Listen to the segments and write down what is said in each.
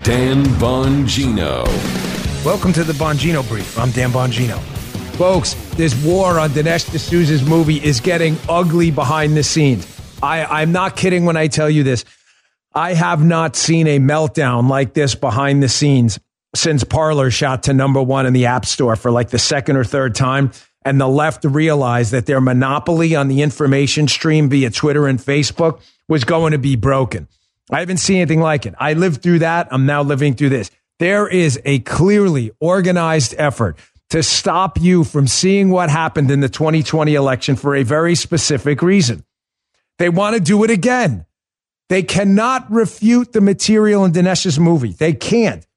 Dan Bongino. Welcome to the Bongino Brief. I'm Dan Bongino. Folks, this war on Dinesh D'Souza's movie is getting ugly behind the scenes. I'm not kidding when I tell you this. I have not seen a meltdown like this behind the scenes since Parler shot to #1 in the App Store for like the second or third time, and the left realized that their monopoly on the information stream via Twitter and Facebook was going to be broken. I haven't seen anything like it. I lived through that. I'm now living through this. There is a clearly organized effort to stop you from seeing what happened in the 2020 election for a very specific reason. They want to do it again. They cannot refute the material in Dinesh's movie. They can't.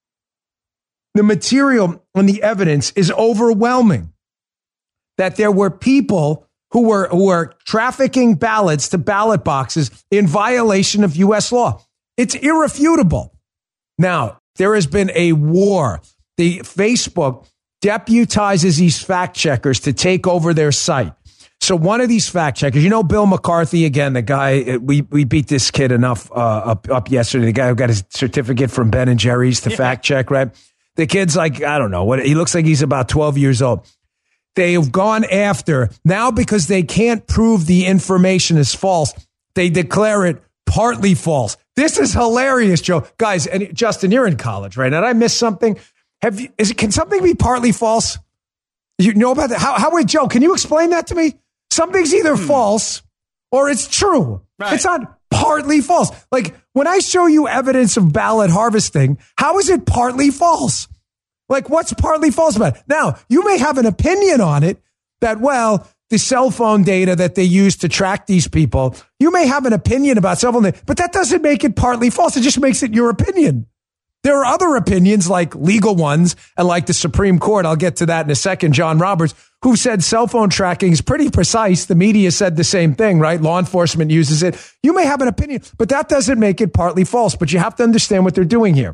The material and the evidence is overwhelming that there were people who were trafficking ballots to ballot boxes in violation of U.S. law. It's irrefutable. Now, there has been a war. The Facebook deputizes these fact checkers to take over their site. So one of these fact checkers, you know, Bill McCarthy, again, the guy, we beat this kid enough up yesterday, the guy who got his certificate from Ben and Jerry's to fact check, right? The kid's like, I don't know, what he looks like he's about 12 years old. They've gone after, now because they can't prove the information is false, they declare it partly false. This is hilarious, Joe. Guys, and Justin, you're in college, right? Did I miss something? Can something be partly false? You know about that? How, Joe, can you explain that to me? Something's either false or it's true. Right. It's not partly false. Like when I show you evidence of ballot harvesting, how is it partly false? Like what's partly false about it? Now, you may have an opinion on it that, well, the cell phone data that they use to track these people, you may have an opinion about cell phone data, but that doesn't make it partly false. It just makes it your opinion. There are other opinions, like legal ones, and like the Supreme Court, I'll get to that in a second, John Roberts, who said cell phone tracking is pretty precise. The media said the same thing, right? Law enforcement uses it. You may have an opinion, but that doesn't make it partly false. But you have to understand what they're doing here.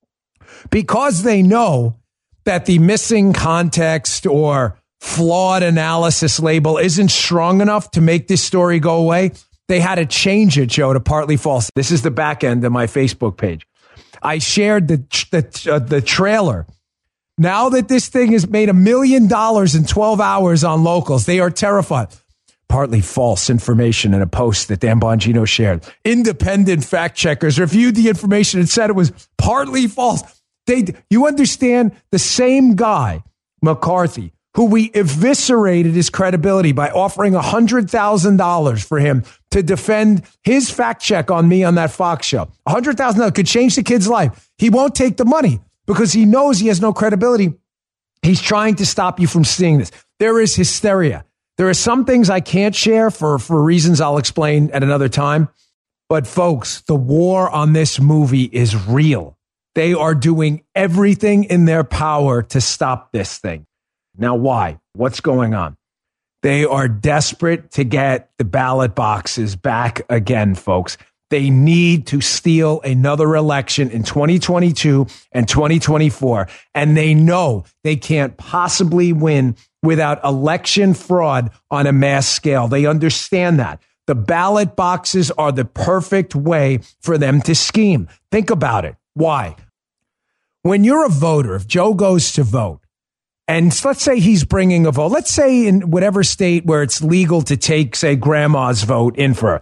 Because they know that the missing context or flawed analysis label isn't strong enough to make this story go away, they had to change it, Joe, to partly false. This is the back end of my Facebook page. I shared the trailer. Now that this thing has made $1 million in 12 hours on locals, they are terrified. Partly false information in a post that Dan Bongino shared. Independent fact checkers reviewed the information and said it was partly false. You understand, the same guy, McCarthy, who we eviscerated his credibility by offering $100,000 for him to defend his fact check on me on that Fox show. $100,000 could change the kid's life. He won't take the money because he knows he has no credibility. He's trying to stop you from seeing this. There is hysteria. There are some things I can't share for reasons I'll explain at another time. But folks, the war on this movie is real. They are doing everything in their power to stop this thing. Now, why? What's going on? They are desperate to get the ballot boxes back again, folks. They need to steal another election in 2022 and 2024. And they know they can't possibly win without election fraud on a mass scale. They understand that. The ballot boxes are the perfect way for them to scheme. Think about it. Why? When you're a voter, if Joe goes to vote, and let's say he's bringing a vote. Let's say in whatever state where it's legal to take, say, grandma's vote in for,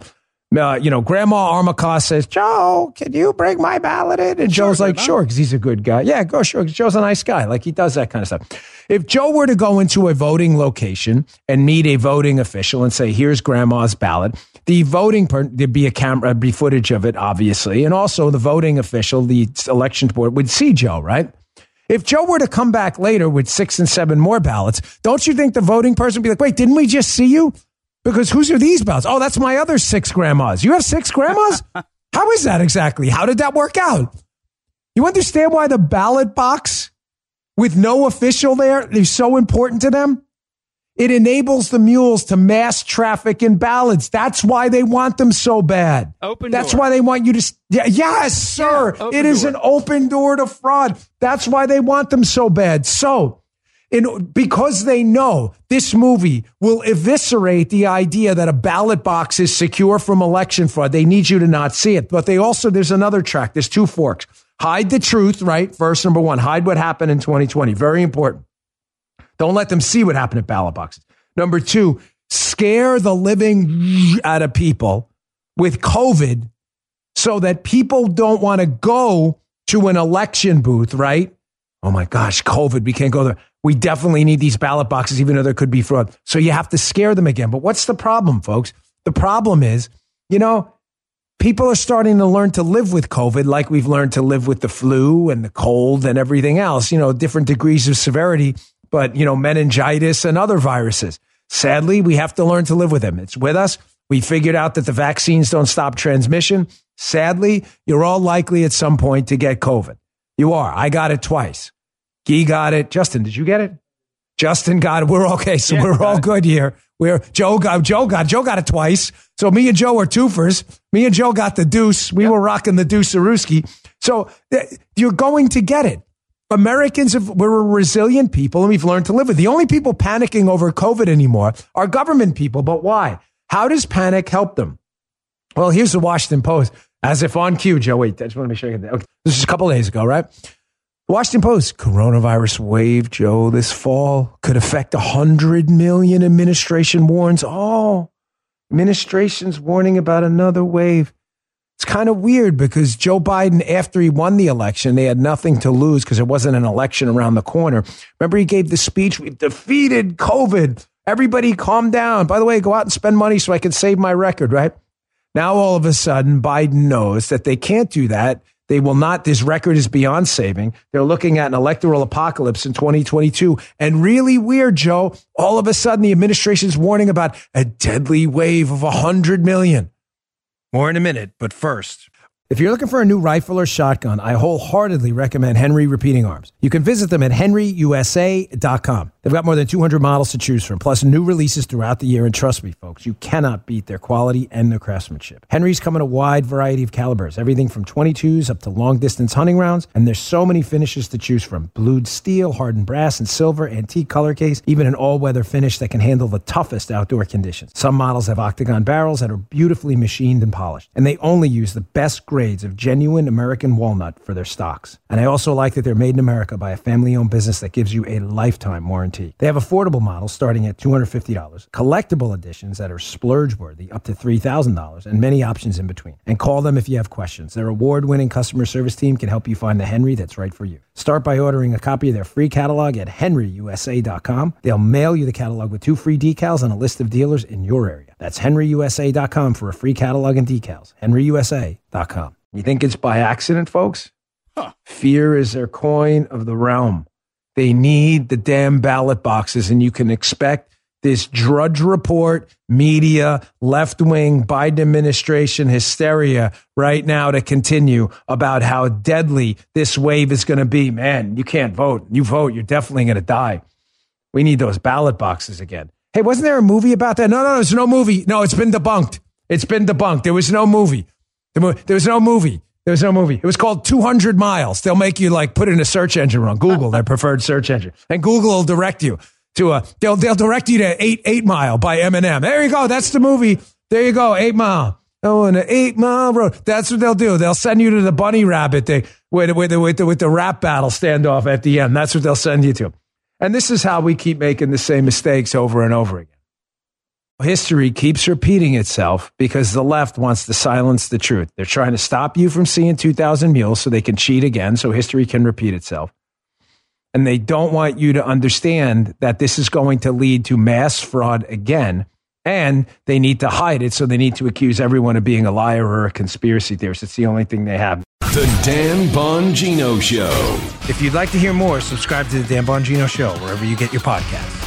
Grandma Armacost says, Joe, can you bring my ballot in? And Joe's like, sure, because he's a good guy. Yeah, go, sure, because Joe's a nice guy. Like, he does that kind of stuff. If Joe were to go into a voting location and meet a voting official and say, here's grandma's ballot, the voting, there'd be a camera, be footage of it, obviously. And also the voting official, the election board, would see Joe, right? If Joe were to come back later with 6 and 7 more ballots, don't you think the voting person would be like, wait, didn't we just see you? Because whose are these ballots? Oh, that's my other 6 grandmas. You have 6 grandmas? How is that exactly? How did that work out? You understand why the ballot box with no official there is so important to them? It enables the mules to mass traffic in ballots. That's why they want them so bad. That's why they want you to. Yes, sir. It is an open door to fraud. That's why they want them so bad. So because they know this movie will eviscerate the idea that a ballot box is secure from election fraud. They need you to not see it. But there's another track. There's two forks. Hide the truth, right? Verse number 1, hide what happened in 2020. Very important. Don't let them see what happened at ballot boxes. Number 2, scare the living out of people with COVID so that people don't want to go to an election booth, right? Oh my gosh, COVID, we can't go there. We definitely need these ballot boxes, even though there could be fraud. So you have to scare them again. But what's the problem, folks? The problem is, people are starting to learn to live with COVID like we've learned to live with the flu and the cold and everything else, different degrees of severity, but, meningitis and other viruses. Sadly, we have to learn to live with them. It's with us. We figured out that the vaccines don't stop transmission. Sadly, you're all likely at some point to get COVID. You are. I got it twice. Guy got it. Justin, did you get it? Justin got it. We're okay. So we're all good here. Joe got it twice. So me and Joe are twofers. Me and Joe got the deuce. We were rocking the deuce-a-rooski. So you're going to get it. Americans, we're a resilient people and we've learned to live with it. The only people panicking over COVID anymore are government people. But why? How does panic help them? Well, here's the Washington Post. As if on cue, Joe. Wait, I just want to make sure I get that. Okay. This is a couple of days ago, right? Washington Post, coronavirus wave, Joe, this fall could affect 100 million. Administration warns. Oh, administration's warning about another wave. It's kind of weird because Joe Biden, after he won the election, they had nothing to lose because there wasn't an election around the corner. Remember, he gave the speech, we've defeated COVID. Everybody calm down. By the way, go out and spend money so I can save my record, right? Now, all of a sudden, Biden knows that they can't do that. They will not. This record is beyond saving. They're looking at an electoral apocalypse in 2022. And really weird, Joe, all of a sudden, the administration's warning about a deadly wave of 100 million. More in a minute, but first. If you're looking for a new rifle or shotgun, I wholeheartedly recommend Henry Repeating Arms. You can visit them at henryusa.com. They've got more than 200 models to choose from, plus new releases throughout the year. And trust me, folks, you cannot beat their quality and their craftsmanship. Henry's come in a wide variety of calibers, everything from 22s up to long-distance hunting rounds. And there's so many finishes to choose from. Blued steel, hardened brass and silver, antique color case, even an all-weather finish that can handle the toughest outdoor conditions. Some models have octagon barrels that are beautifully machined and polished. And they only use the best grades of genuine American walnut for their stocks. And I also like that they're made in America by a family-owned business that gives you a lifetime warranty. They have affordable models starting at $250, collectible editions that are splurge-worthy up to $3,000, and many options in between. And call them if you have questions. Their award-winning customer service team can help you find the Henry that's right for you. Start by ordering a copy of their free catalog at henryusa.com. They'll mail you the catalog with 2 free decals and a list of dealers in your area. That's henryusa.com for a free catalog and decals. henryusa.com. You think it's by accident, folks? Fear is their coin of the realm. They need the damn ballot boxes, and you can expect this Drudge Report, media, left-wing Biden administration hysteria right now to continue about how deadly this wave is going to be. Man, you can't vote. You vote, you're definitely going to die. We need those ballot boxes again. Hey, wasn't there a movie about that? No, there's no movie. No, it's been debunked. It's been debunked. There was no movie. There was no movie. It was called 200 Miles. They'll make you put in a search engine on Google, their preferred search engine. And Google will direct you to they'll direct you to 8 Mile by Eminem. There you go. That's the movie. There you go. 8 Mile. Oh, an 8 Mile road. That's what they'll do. They'll send you to the bunny rabbit thing with the rap battle standoff at the end. That's what they'll send you to. And this is how we keep making the same mistakes over and over again. History keeps repeating itself because the left wants to silence the truth. They're trying to stop you from seeing 2,000 mules so they can cheat again, so history can repeat itself. And they don't want you to understand that this is going to lead to mass fraud again, and they need to hide it, so they need to accuse everyone of being a liar or a conspiracy theorist. It's the only thing they have. The Dan Bongino Show. If you'd like to hear more, subscribe to The Dan Bongino Show wherever you get your podcasts.